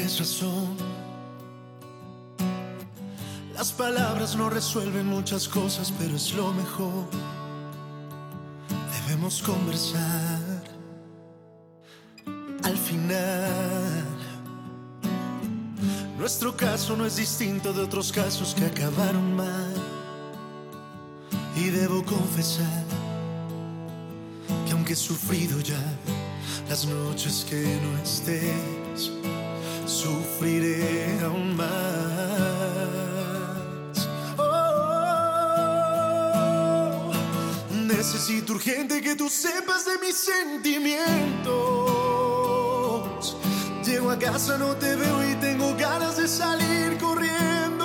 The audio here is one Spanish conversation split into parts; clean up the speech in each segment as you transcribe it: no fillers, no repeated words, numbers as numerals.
tienes razón. Las palabras no resuelven muchas cosas, pero es lo mejor. Debemos conversar. Al final, nuestro caso no es distinto de otros casos que acabaron mal. Y debo confesar que aunque he sufrido ya las noches que no estés, sufriré aún más. Oh, necesito urgente que tú sepas de mis sentimientos. Llego a casa, no te veo y tengo ganas de salir corriendo.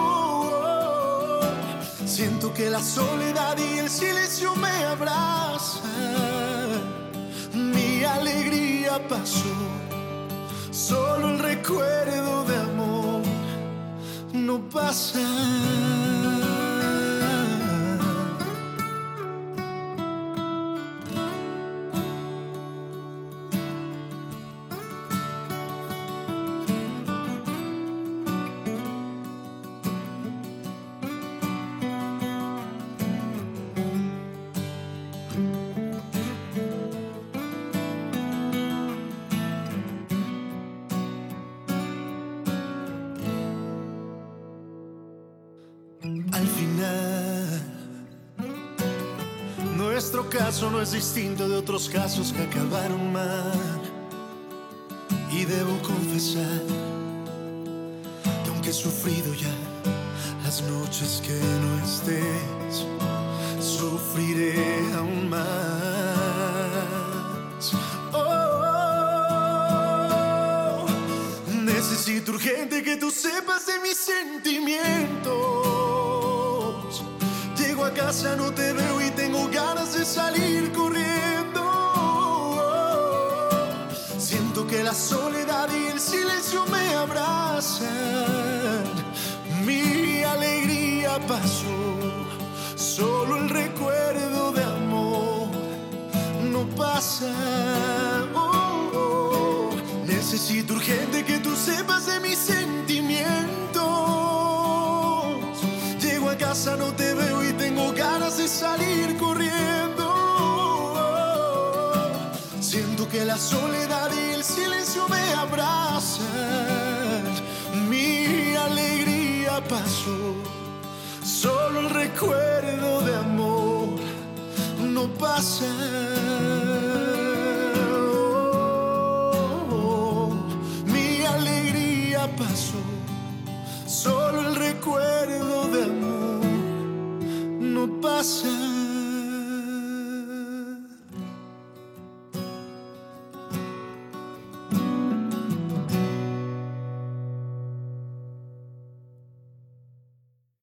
Siento que la soledad y el silencio me abrazan. Mi alegría pasó, solo el recuerdo de amor no pasa. Al final, nuestro caso no es distinto de otros casos que acabaron mal. Y debo confesar que aunque he sufrido ya las noches que no estés, sufriré aún más. Oh, necesito urgente que tú sepas de mis sentimientos. Llego a casa, no te veo y tengo ganas de salir corriendo. Siento que la soledad y el silencio me abrazan. Mi alegría pasó, solo el recuerdo de amor no pasa. Oh, oh. Necesito urgente que tú sepas de mis sentimientos. Llego a casa, no te veo y tengo ganas de salir corriendo. Siento que la soledad y el silencio me abrazan. Mi alegría pasó, solo el recuerdo de amor no pasa. Oh, mi alegría pasó, solo el recuerdo de amor no pasa.